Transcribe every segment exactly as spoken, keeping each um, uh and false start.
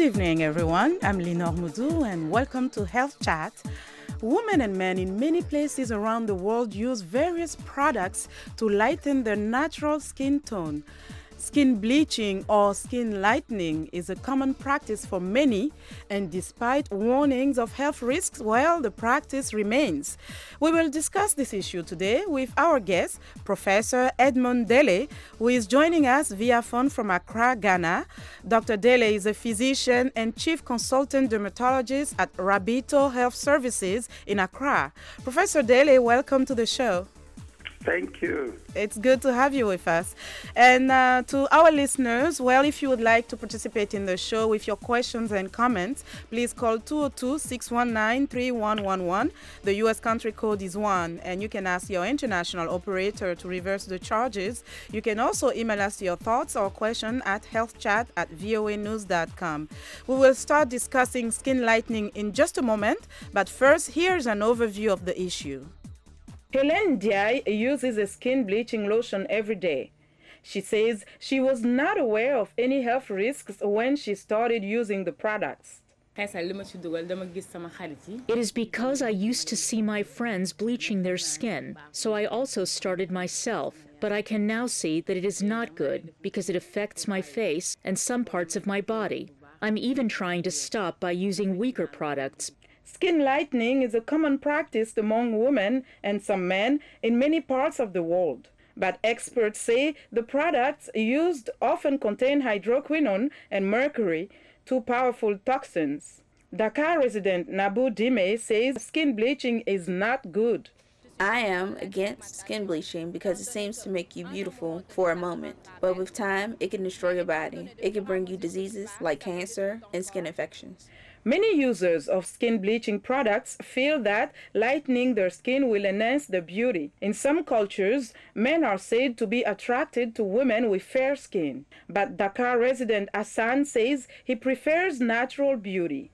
evening, everyone. I'm Lenore Moudou, and welcome to Health Chat. Women and men in many places around the world use various products to lighten their natural skin tone. Skin bleaching or skin lightening is a common practice for many, and despite warnings of health risks, well, the practice remains. We will discuss this issue today with our guest, Professor Edmond Dele, who is joining us via phone from Accra, Ghana. Doctor Dele is a physician and chief consultant dermatologist at Rabito Health Services in Accra. Professor Dele, welcome to the show. Thank you. It's good to have you with us. And uh, to our listeners, well, if you would like to participate in the show with your questions and comments, please call two oh two, six one nine, three one one one. The U S country code is one, and you can ask your international operator to reverse the charges. You can also email us your thoughts or question at healthchat at voa news dot com. We will start discussing skin lightening in just a moment, but first, here's an overview of the issue. Hélène Diaye uses a skin bleaching lotion every day. She says she was not aware of any health risks when she started using the products. It is because I used to see my friends bleaching their skin, so I also started myself. But I can now see that it is not good because it affects my face and some parts of my body. I'm even trying to stop by using weaker products. Skin lightening is a common practice among women and some men in many parts of the world. But experts say the products used often contain hydroquinone and mercury, two powerful toxins. Dakar resident Nabu Dime says skin bleaching is not good. I am against skin bleaching because it seems to make you beautiful for a moment. But with time, it can destroy your body. It can bring you diseases like cancer and skin infections. Many users of skin bleaching products feel that lightening their skin will enhance their beauty. In some cultures, men are said to be attracted to women with fair skin. But Dakar resident Hassan says he prefers natural beauty.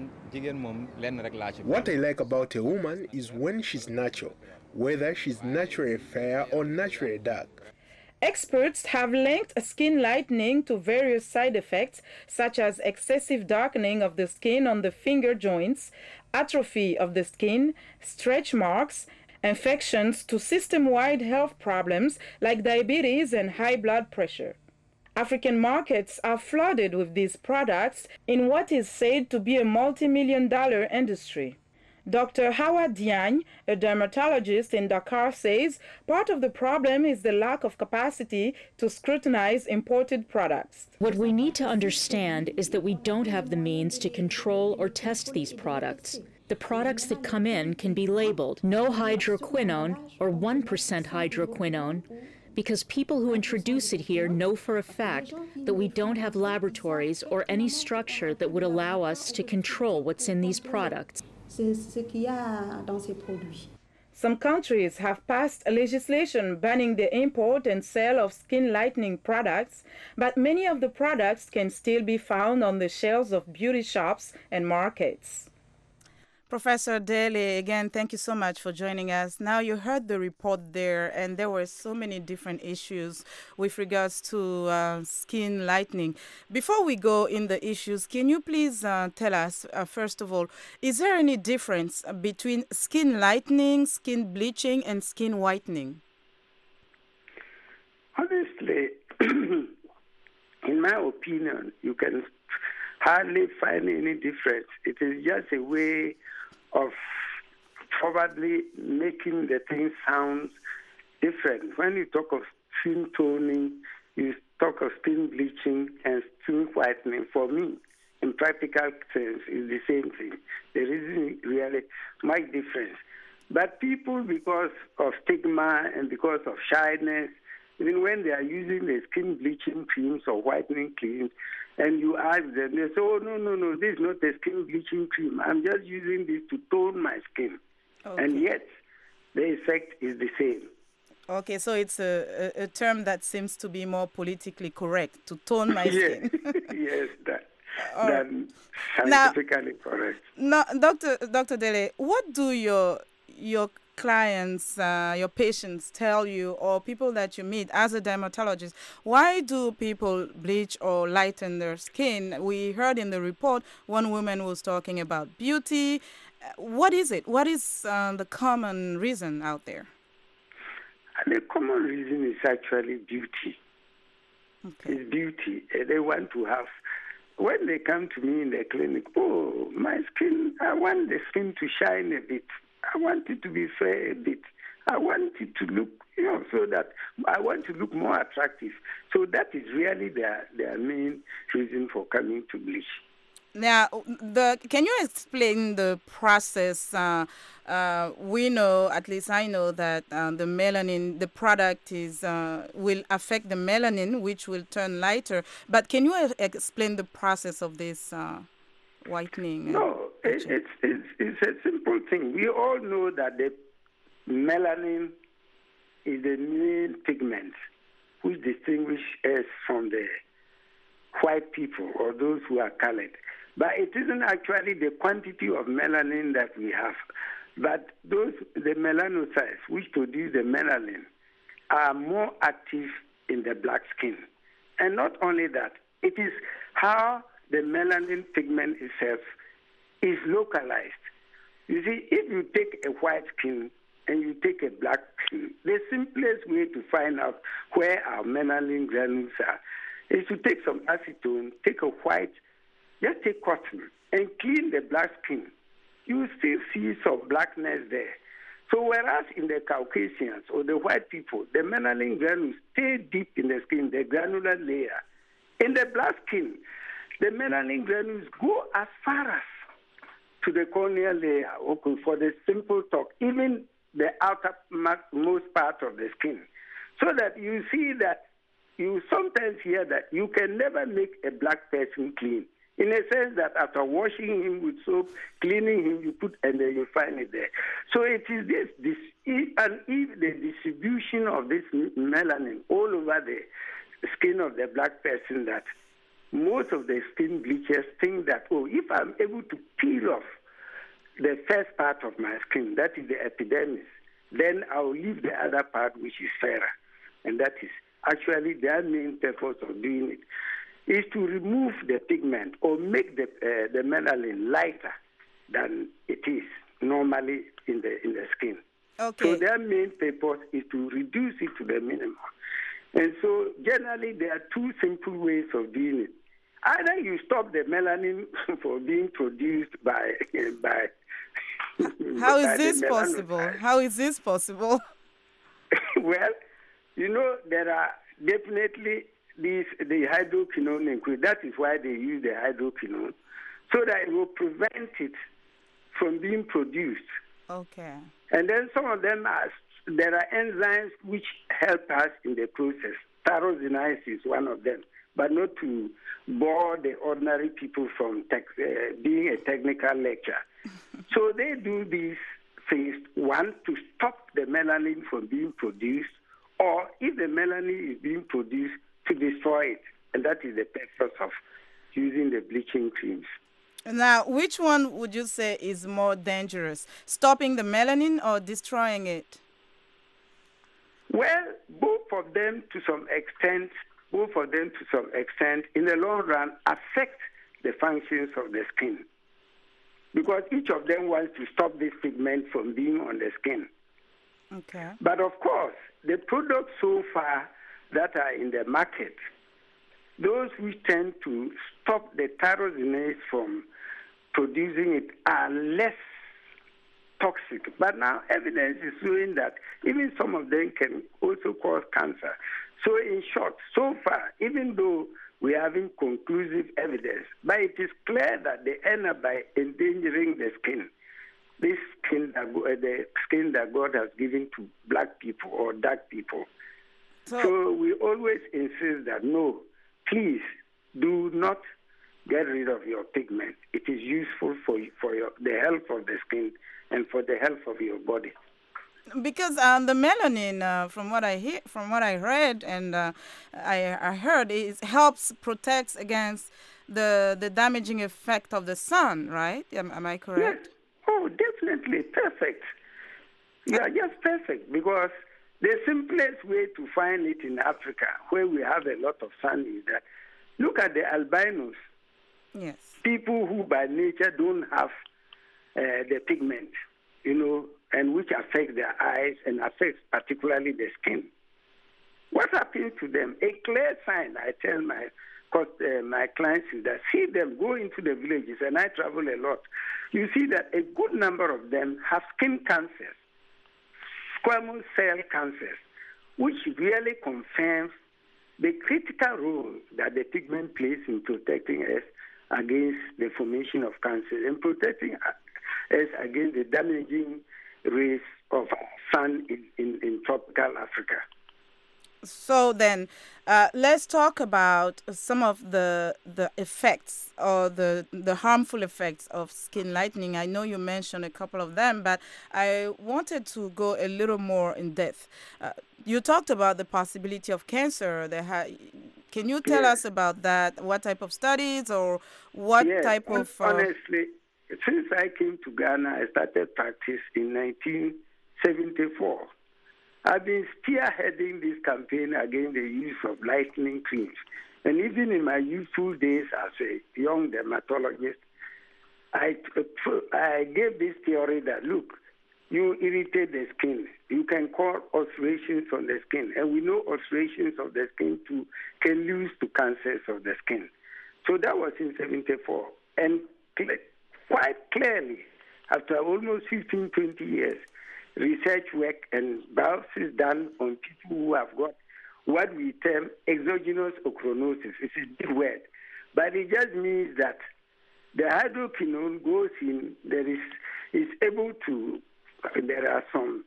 What I like about a woman is when she's natural, whether she's naturally fair or naturally dark. Experts have linked skin lightening to various side effects, such as excessive darkening of the skin on the finger joints, atrophy of the skin, stretch marks, infections to system-wide health problems like diabetes and high blood pressure. African markets are flooded with these products in what is said to be a multi-million dollar industry. Doctor Hawa Diagne, a dermatologist in Dakar, says part of the problem is the lack of capacity to scrutinize imported products. What we need to understand is that we don't have the means to control or test these products. The products that come in can be labeled no hydroquinone or one percent hydroquinone because people who introduce it here know for a fact that we don't have laboratories or any structure that would allow us to control what's in these products. Some countries have passed legislation banning the import and sale of skin lightening products, but many of the products can still be found on the shelves of beauty shops and markets. Professor Dele, again, thank you so much for joining us. Now, you heard the report there, and there were so many different issues with regards to uh, skin lightening. Before we go in the issues, can you please uh, tell us, uh, first of all, is there any difference between skin lightening, skin bleaching, and skin whitening? Honestly, in my opinion, you can hardly find any difference. It is just a way of probably making the thing sound different. When you talk of skin toning, you talk of skin bleaching and skin whitening. For me, in practical terms, it's the same thing. There isn't really much difference. But people, because of stigma and because of shyness, even when they are using the skin bleaching creams or whitening creams, and you ask them, they say, oh, no, no, no, this is not a skin bleaching cream. I'm just using this to tone my skin. Okay. And yet, the effect is the same. Okay, so it's a, a, a term that seems to be more politically correct, to tone my yes. skin. yes, that, uh, that's scientifically now, correct. Now, Doctor Doctor Dele, what do your your clients, uh, your patients tell you, or people that you meet as a dermatologist, why do people bleach or lighten their skin? We heard in the report one woman was talking about beauty. Uh, What is it? What is uh, the common reason out there? And the common reason is actually beauty. Okay. It's beauty. Uh, They want to have, when they come to me in the clinic, oh, my skin, I want the skin to shine a bit. I want it to be fair a bit. I want it to look, you know, so that I want to look more attractive. So that is really their, their main reason for coming to bleach. Now, the can you explain the process? Uh, uh, we know, at least I know, that uh, the melanin, the product is uh, will affect the melanin, which will turn lighter. But can you e- explain the process of this uh, whitening? and No, it, bleaching? it's, it's, it's a simple thing. We all know that the melanin is the main pigment which distinguishes us from the white people or those who are colored. But it isn't actually the quantity of melanin that we have. But those, the melanocytes which produce the melanin are more active in the black skin. And not only that, it is how the melanin pigment itself is localized. You see, if you take a white skin and you take a black skin, the simplest way to find out where our melanin granules are is to take some acetone, take a white, just take cotton and clean the black skin. You will still see some blackness there. So whereas in the Caucasians or the white people, the melanin granules stay deep in the skin, the granular layer. In the black skin, the melanin granules go as far as to the corneal layer, okay, for the simple talk, even the outermost part of the skin. So that you see that you sometimes hear that you can never make a black person clean. In a sense that after washing him with soap, cleaning him, you put, and then you find it there. So it is this, this and if the distribution of this melanin all over the skin of the black person, that most of the skin bleachers think that, oh, if I'm able to peel off the first part of my skin, that is the epidermis, then I'll leave the other part, which is fairer. And that is actually their main purpose of doing it, is to remove the pigment or make the uh, the melanin lighter than it is normally in the in the skin. Okay. So their main purpose is to reduce it to the minimum. And so generally there are two simple ways of doing it. Either you stop the melanin from being produced by by. How by is this the possible? melanocytes. How is this possible? Well, you know, there are definitely these, the hydroquinone included. That is why they use the hydroquinone, so that it will prevent it from being produced. Okay. And then some of them are, there are enzymes which help us in the process. Tyrosinase is one of them, but not to bore the ordinary people from tech, uh, being a technical lecture. So they do these things, one, to stop the melanin from being produced, or if the melanin is being produced, to destroy it. And that is the purpose of using the bleaching creams. Now, which one would you say is more dangerous? Stopping the melanin or destroying it? Well, both of them to some extent, both of them to some extent, in the long run, affect the functions of the skin. Because each of them wants to stop this pigment from being on the skin. Okay. But of course, the products so far that are in the market, those which tend to stop the tyrosinase from producing it are less toxic. But now evidence is showing that even some of them can also cause cancer. So in short, so far, even though we are having conclusive evidence, but it is clear that they end up by endangering the skin. This skin that, uh, the skin that God has given to black people or dark people. So, So we always insist that no, please do not get rid of your pigment. It is useful for for your, the health of the skin and for the health of your body. because um, the melanin, uh, from what I hear, from what I read and uh, I, I heard, it helps protect against the the damaging effect of the sun. Right? Am, am I correct? Yes. Oh, definitely. Perfect. You are just perfect, because the simplest way to find it in Africa, where we have a lot of sun, is that look at the albinos. Yes. People who by nature don't have uh, the pigment, you know, and which affect their eyes and affects particularly the skin. What happens to them? A clear sign, I tell my uh, my clients, is that see them go into the villages, and I travel a lot. You see that a good number of them have skin cancers, squamous cell cancers, which really confirms the critical role that the pigment plays in protecting us against the formation of cancer and protecting us against the damaging rays of sun in, in, in tropical Africa. So then, uh, let's talk about some of the the effects or the the harmful effects of skin lightening. I know you mentioned a couple of them, but I wanted to go a little more in depth. Uh, you talked about the possibility of cancer. The ha- Can you tell yes. us about that? What type of studies or what yes. type of... Uh... Honestly, since I came to Ghana, I started practice in nineteen seventy-four. I've been spearheading this campaign against the use of lightening creams. And even in my youthful days as a young dermatologist, I, I gave this theory that, look, you irritate the skin. You can cause ulcerations on the skin. And we know ulcerations of the skin too can lead to cancers of the skin. So that was in seventy-four. And cl- quite clearly, after almost fifteen, twenty years, research work and biopsies done on people who have got what we term exogenous ochronosis. It's a big word, but it just means that the hydroquinone goes in, there is, is able to, there are some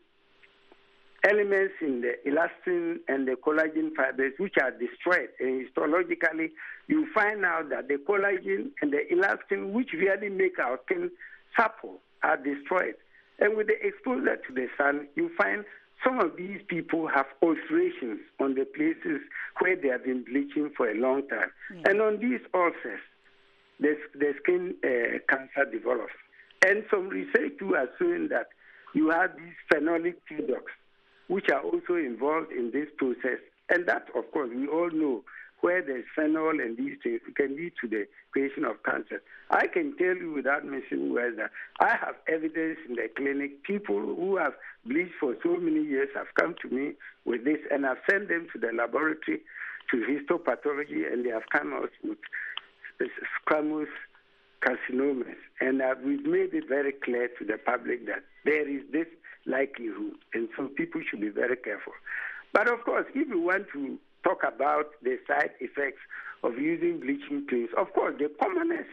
elements in the elastin and the collagen fibers which are destroyed. And histologically, you find out that the collagen and the elastin, which really make our skin supple, are destroyed. And with the exposure to the sun, you find some of these people have ulcerations on the places where they have been bleaching for a long time. Yeah. And on these ulcers, the, the skin uh, cancer develops. And some research too are showing that you have these phenolic products, which are also involved in this process. And that, of course, we all know where there's phenol and these things, it can lead to the creation of cancer. I can tell you without mentioning words that I have evidence in the clinic. People who have bleached for so many years have come to me with this, and I've sent them to the laboratory, to histopathology, and they have come out with squamous carcinomas. And uh, we've made it very clear to the public that there is this likelihood, and so people should be very careful. But of course, if you want to talk about the side effects of using bleaching creams, of course, the commonest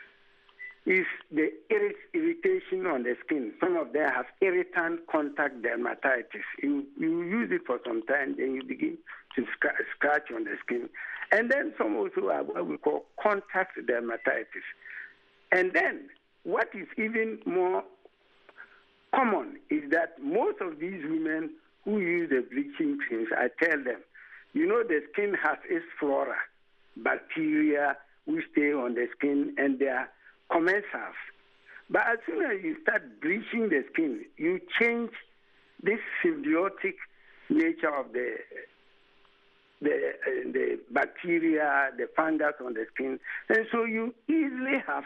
is the irritation on the skin. Some of them have irritant contact dermatitis. You, you use it for some time, then you begin to scratch, scratch on the skin. And then some also have what we call contact dermatitis. And then what is even more common is that most of these women who use the bleaching creams, I tell them, you know, the skin has its flora, bacteria which stay on the skin, and they are commensals. But as soon as you start bleaching the skin, you change this symbiotic nature of the the uh, the bacteria, the fungus on the skin, and so you easily have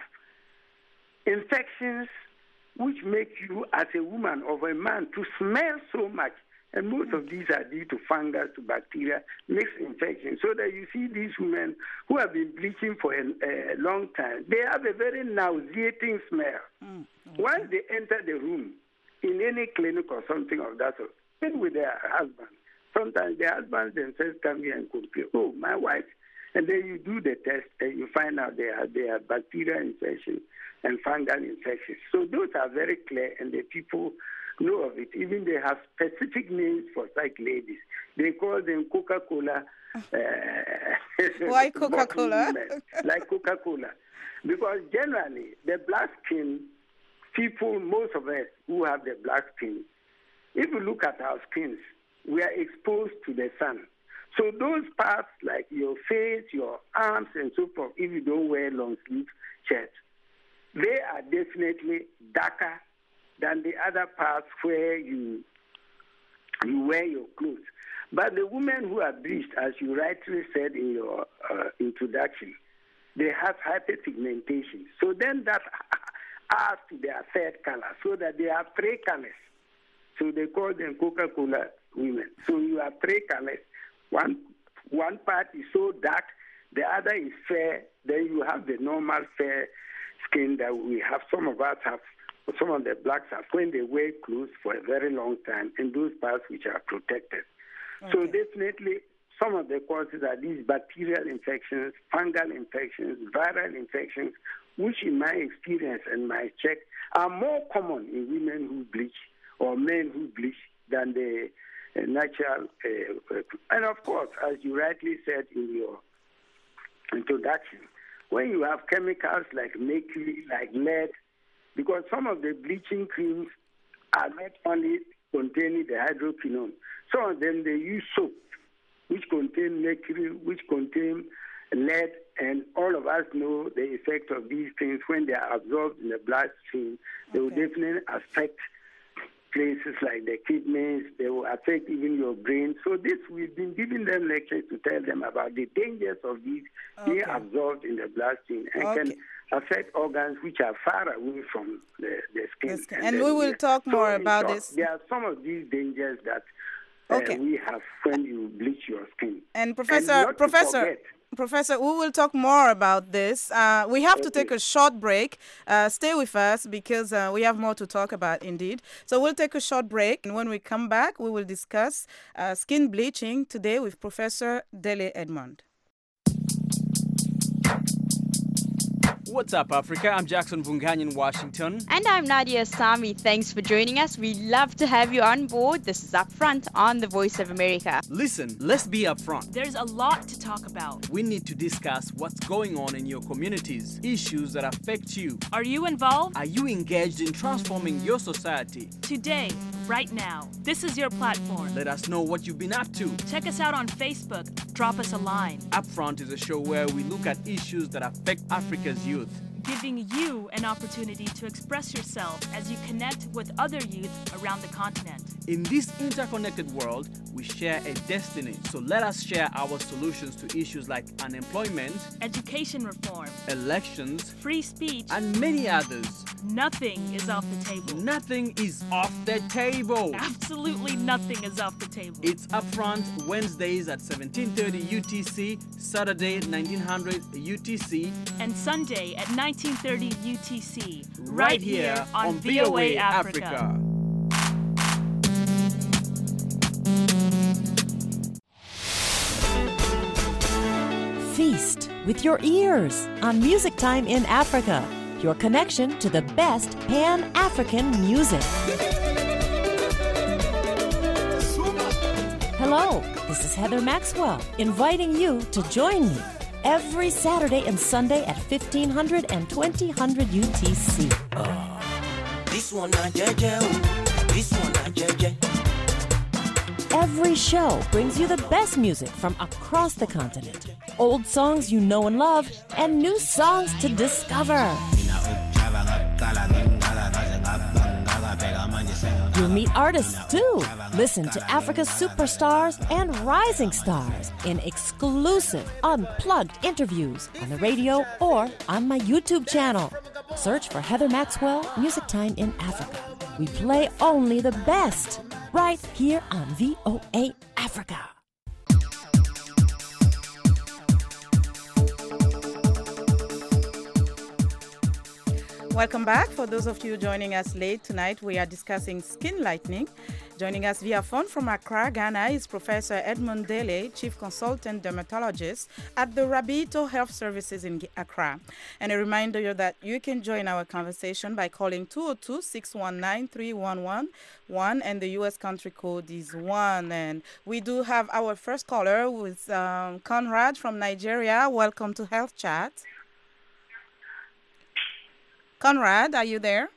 infections which make you, as a woman or a man, to smell so much. And most of these are due to fungus, to bacteria, mixed infections. So that you see these women who have been bleaching for a, a long time, they have a very nauseating smell. Mm, okay. Once they enter the room, in any clinic or something of that sort, even with their husband, sometimes their husbands themselves come here and complain, oh, my wife. And then you do the test and you find out they have, they have bacterial infections and fungal infections. So those are very clear, and the people know of it. Even they have specific names for such ladies. They call them Coca-Cola. Uh, Why Coca-Cola? Like Coca-Cola. Because generally, the black skin, people, most of us who have the black skin, if you look at our skins, we are exposed to the sun. So those parts like your face, your arms, and so forth, if you don't wear long sleeve shirts, they are definitely darker than the other parts where you you wear your clothes. But the women who are bleached, as you rightly said in your uh, introduction, they have hyperpigmentation. So then that adds to their third color, so that they have three colors. So they call them Coca-Cola women. So you have three colors. One one part is so dark, the other is fair. Then you have the normal fair skin that we have. Some of us have, some of the blacks have when they wear clothes for a very long time, and those parts which are protected. Okay. So definitely, some of the causes are these bacterial infections, fungal infections, viral infections, which in my experience and my check are more common in women who bleach or men who bleach than the uh, natural. Uh, and of course, as you rightly said in your introduction, when you have chemicals like mercury, like lead, because some of the bleaching creams are not only containing the hydroquinone, some of them they use soap, which contain mercury, which contain lead, and all of us know the effect of these things when they are absorbed in the bloodstream. They will Okay. definitely affect places like the kidneys. They will affect even your brain. So this, we've been giving them lectures to tell them about the dangers of these being Okay. absorbed in the bloodstream and Okay. can affect organs which are far away from the, the skin. The skin. And the we will ear. talk So more in about short, this. There are some of these dangers that uh, Okay. we have when you bleach your skin. And And Professor, not to Professor, forget, Professor, we will talk more about this. Uh, we have to take Okay. a short break. Uh, stay with us because uh, we have more to talk about indeed. So we'll take a short break. And when we come back, we will discuss uh, skin bleaching today with Professor Dele Edmond. What's up, Africa? I'm Jackson Vunganyi in Washington. And I'm Nadia Sami. Thanks for joining us. We love to have you on board. This is Upfront on the Voice of America. Listen, let's be upfront. There's a lot to talk about. We need to discuss what's going on in your communities, issues that affect you. Are you involved? Are you engaged in transforming your society? Today, right now, this is your platform. Let us know what you've been up to. Check us out on Facebook. Drop us a line. Upfront is a show where we look at issues that affect Africa's youth, Giving you an opportunity to express yourself as you connect with other youth around the continent. In this interconnected world, we share a destiny. So let us share our solutions to issues like unemployment, Education reform, elections, free speech, and many others. nothing is off the table. Nothing is off the table. Absolutely nothing is off the table. It's Upfront Wednesdays at seventeen thirty U T C, Saturday nineteen hundred U T C, And Sunday at nineteen thirty U T C, right here on V O A Africa. Feast with your ears on Music Time in Africa, your connection to the best Pan-African music. Hello, this is Heather Maxwell, inviting you to join me every Saturday and Sunday at fifteen hundred and twenty hundred U T C. This one a jeje, oh. This one a jeje. Every show brings you the best music from across the continent. Old songs you know and love, and new songs to discover. You'll meet artists too. Listen to Africa's superstars and rising stars in exclusive, unplugged interviews on the radio or on my YouTube channel. Search for Heather Maxwell Music Time in Africa. We play only the best right here on V O A Africa. Welcome back. For those of you joining us late tonight, we are discussing skin lightening. Joining us via phone from Accra, Ghana is Professor Edmond Dele, Chief Consultant Dermatologist at the Rabito Health Services in Accra. And a reminder that you can join our conversation by calling two oh two, six one nine, three one one one, and the U S country code is one. And we do have our first caller with um, Conrad from Nigeria. Welcome to Health Chat. Conrad, are you there?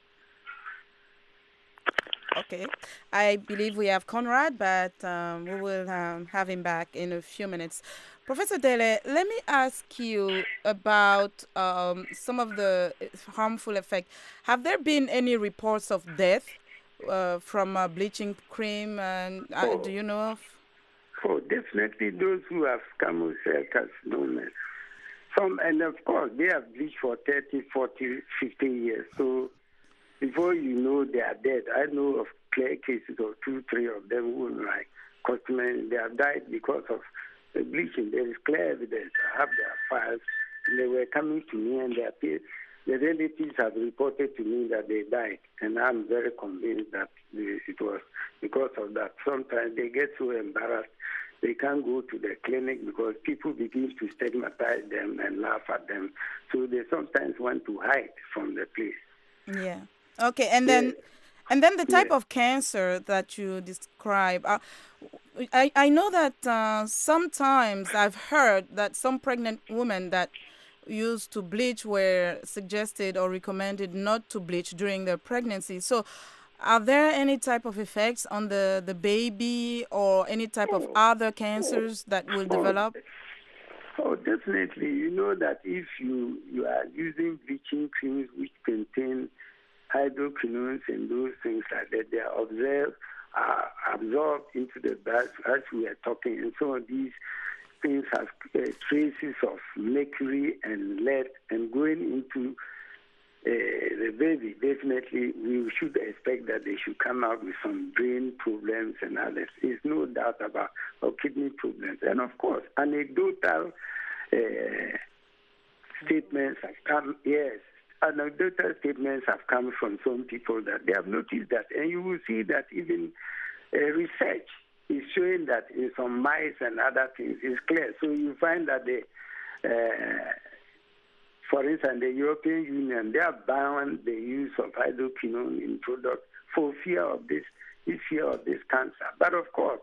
Okay. I believe we have Conrad, but um, we will um, have him back in a few minutes. Professor Dele, let me ask you about um, some of the harmful effects. Have there been any reports of death uh, from uh, bleaching cream? And uh, oh. do you know of? Oh, definitely those who have squamous cell carcinoma. Some, and of course, they have bleached for thirty, forty, fifty years. So before you know they are dead, I know of clear cases of two, three of them who are like customers. They have died because of the bleaching. There is clear evidence. I have their files. And they were coming to me, and their peers, the relatives have reported to me that they died. And I'm very convinced that it was because of that. Sometimes they get so embarrassed they can't go to the clinic because people begin to stigmatize them and laugh at them. So they sometimes want to hide from the place. Yeah. Okay. And then, yeah. and then the type yeah. of cancer that you describe. Uh, I I know that uh, sometimes I've heard that some pregnant women that used to bleach were suggested or recommended not to bleach during their pregnancy. So, are there any type of effects on the, the baby or any type of other cancers that will develop? Oh, definitely. You know that if you, you are using bleaching creams which contain hydroquinones and those things like that, they are observed, are absorbed into the blood as we are talking. And some of these things have uh, traces of mercury and lead and going into Uh, the baby. Definitely, we should expect that they should come out with some brain problems and others. There's no doubt about or kidney problems. And of course, anecdotal uh, statements have come. Yes, anecdotal statements have come from some people that they have noticed that, and you will see that even uh, research is showing that in some mice and other things is clear. So you find that the uh, For instance, the European Union, they have banned the use of hydroquinone in products for fear of this, this fear of this cancer. But of course,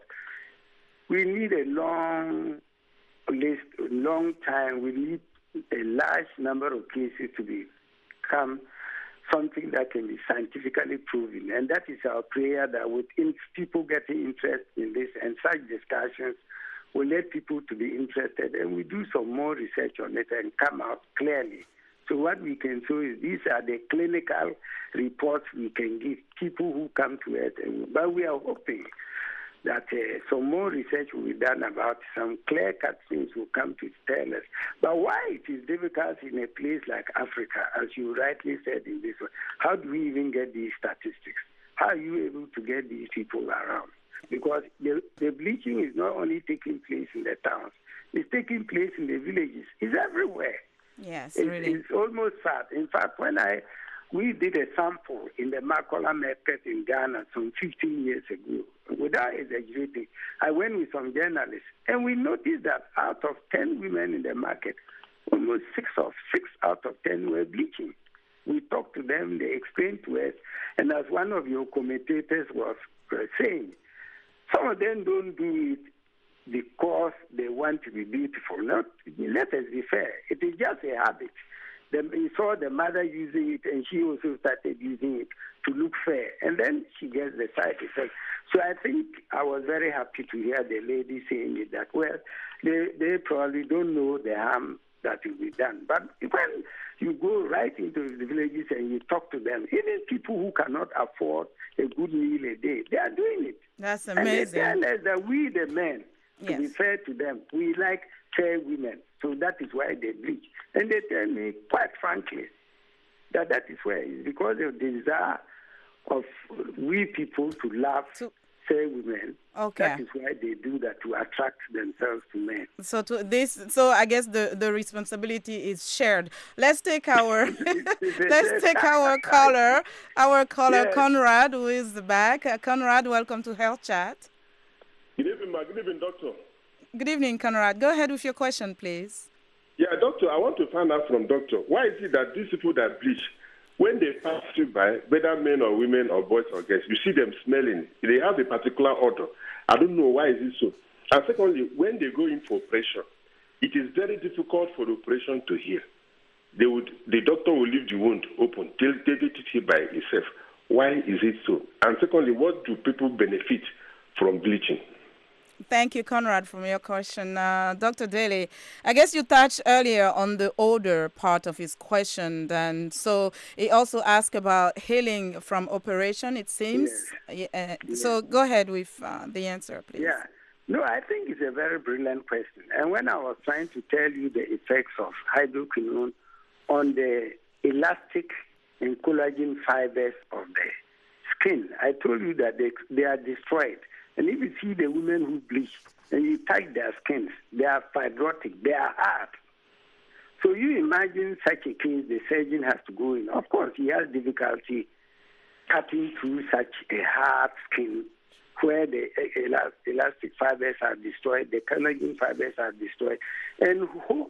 we need a long list, long time. We need a large number of cases to become something that can be scientifically proven. And that is our prayer that with people getting interested in this and such discussions, we let people to be interested, and we do some more research on it and come out clearly. So what we can show is these are the clinical reports we can give people who come to it. And, but we are hoping that uh, some more research will be done about some clear-cut things will come to tell us. But why it is difficult in a place like Africa, as you rightly said in this one, how do we even get these statistics? How are you able to get these people around? Because the, the bleaching is not only taking place in the towns, it's taking place in the villages. It's everywhere. Yes, it's, really. It's almost sad. In fact, when I we did a sample in the Makola market in Ghana some fifteen years ago, without exaggerating, I went with some journalists, and we noticed that out of ten women in the market, almost six of six out of ten were bleaching. We talked to them, they explained to us, and as one of your commentators was saying, some of them don't do it because they want to be beautiful. Not, let us be fair. It is just a habit. Then we saw the mother using it, and she also started using it to look fair. And then she gets the side effect. So I think I was very happy to hear the lady saying it that, well, they, they probably don't know the harm that will be done. But when you go right into the villages and you talk to them, even people who cannot afford a good meal a day, they are doing it. That's amazing. And they tell us that we, the men, to yes. be fair to them, we like fair women. So that is why they bleach. And they tell me, quite frankly, that that is why. It's because of the desire of we people to love to- fair women. Okay. That is why they do that, to attract themselves to men. So to this, so I guess the, the responsibility is shared. Let's take our let's take our caller, our caller yes. Conrad, who is back. Uh, Conrad, welcome to Health Chat. Good evening, ma. Good evening, doctor. Good evening, Conrad. Go ahead with your question, please. Yeah, doctor, I want to find out from doctor, why is it that these people that bleach, when they pass you by, whether men or women or boys or girls, you see them smelling. They have a particular odor. I don't know why is it so. And secondly, when they go in for operation, it is very difficult for the operation to heal. They would, the doctor will leave the wound open till they get it healed by itself. Why is it so? And secondly, what do people benefit from bleaching? Thank you, Conrad, for your question. Uh, Doctor Daly, I guess you touched earlier on the odor part of his question. And so he also asked about healing from operation, it seems. Yes. Yeah, uh, Yes. So go ahead with uh, the answer, please. Yeah. No, I think it's a very brilliant question. And when I was trying to tell you the effects of hydroquinone on the elastic and collagen fibers of the skin, I told you that they, they are destroyed. And if you see the women who bleach and you touch their skins, they are fibrotic, they are hard. So you imagine such a case, the surgeon has to go in. Of course, he has difficulty cutting through such a hard skin where the elastic fibers are destroyed, the collagen fibers are destroyed, and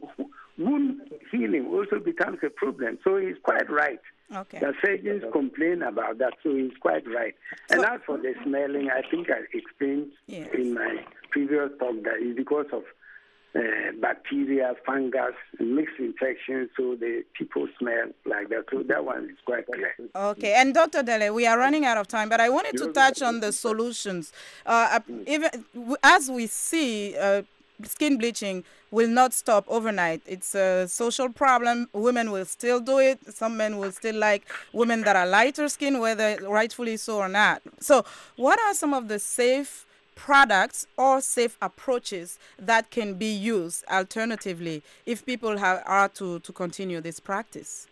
wound healing also becomes a problem. So he's quite right. Okay. The surgeons complain about that, so he's quite right. So, and as for the smelling, I think I explained yes. in my previous talk that it's because of uh, bacteria, fungus, mixed infections, so the people smell like that. So that one is quite clear. Okay, and Doctor Dele, we are running out of time, but I wanted to touch on the solutions. Uh, even as we see, uh, skin bleaching will not stop overnight. It's a social problem. Women will still do it. Some men will still like women that are lighter skin, whether rightfully so or not. So what are some of the safe products or safe approaches that can be used alternatively if people have, are to, to continue this practice?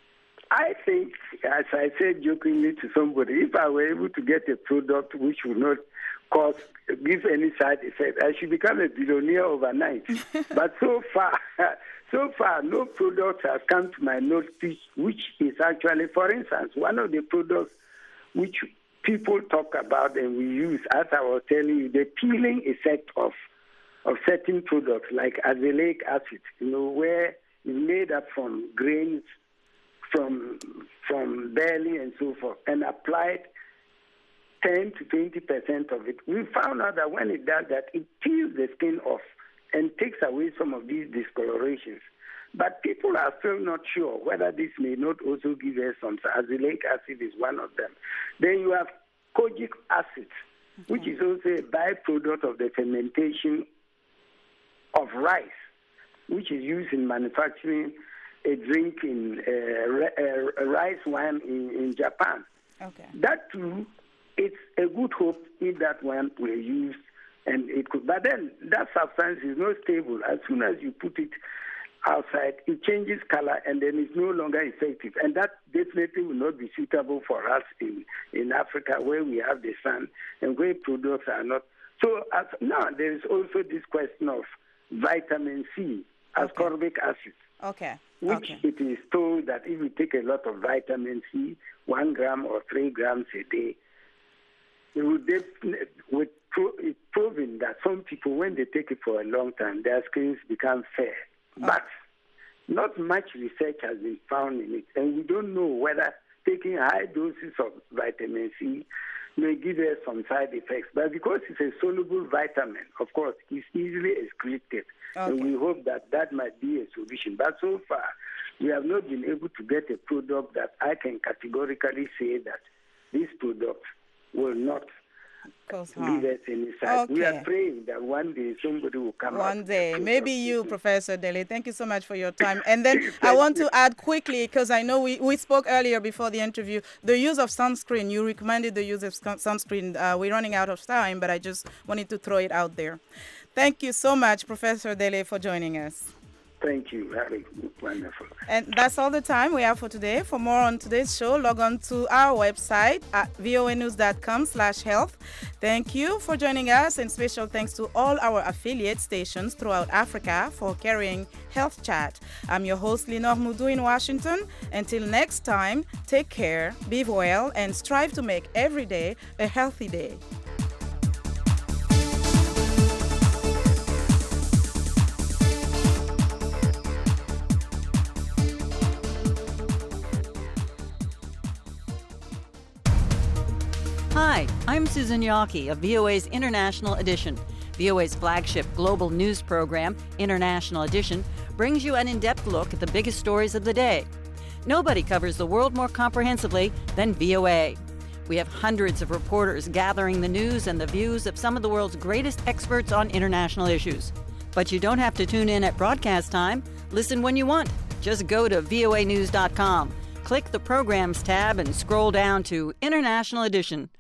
I think, as I said jokingly to somebody, if I were able to get a product which would not cause, give any side effect, I should become a billionaire overnight. But so far, so far, no product has come to my notice, which is actually, for instance, one of the products which people talk about and we use, as I was telling you, the peeling effect of of certain products like azelaic acid, you know, where it's made up from grains, from from barley and so forth, and applied ten to twenty percent of it. We found out that when it does that, it peels the skin off and takes away some of these discolorations. But people are still not sure whether this may not also give us some. Azelaic acid is one of them. Then you have kojic acid, okay, which is also a byproduct of the fermentation of rice, which is used in manufacturing a drink in uh, uh, rice wine in, in Japan. Okay. That too, it's a good hope if that one were used, and it could. But then that substance is not stable. As soon as you put it outside, it changes color, and then it's no longer effective. And that definitely will not be suitable for us in, in Africa, where we have the sun and where products are not. So as, now there is also this question of vitamin C, ascorbic okay. acid. Okay. Which okay. it is told that if you take a lot of vitamin C, one gram or three grams a day, it would definitely, with pro, it's proven that some people, when they take it for a long time, their skins become fair. Oh. But not much research has been found in it, and we don't know whether taking high doses of vitamin C may give us some side effects. But because it's a soluble vitamin, of course, it's easily excreted. Okay. And we hope that that might be a solution. But so far, we have not been able to get a product that I can categorically say that this product will not give us any side. Okay. We are praying that one day somebody will come One out day. Maybe you, Professor Dele. Thank you so much for your time. And then I want to add quickly, because I know we, we spoke earlier before the interview, the use of sunscreen. You recommended the use of sunscreen. Uh, we're running out of time, but I just wanted to throw it out there. Thank you so much, Professor Dele, for joining us. Thank you. Very wonderful. And that's all the time we have for today. For more on today's show, log on to our website at voanews.com slash health. Thank you for joining us, and special thanks to all our affiliate stations throughout Africa for carrying Health Chat. I'm your host, Lenore Mudu in Washington. Until next time, take care, be well, and strive to make every day a healthy day. Hi, I'm Susan Yawkey of V O A's International Edition. V O A's flagship global news program, International Edition, brings you an in-depth look at the biggest stories of the day. Nobody covers the world more comprehensively than V O A. We have hundreds of reporters gathering the news and the views of some of the world's greatest experts on international issues. But you don't have to tune in at broadcast time. Listen when you want. Just go to V O A news dot com, click the Programs tab, and scroll down to International Edition.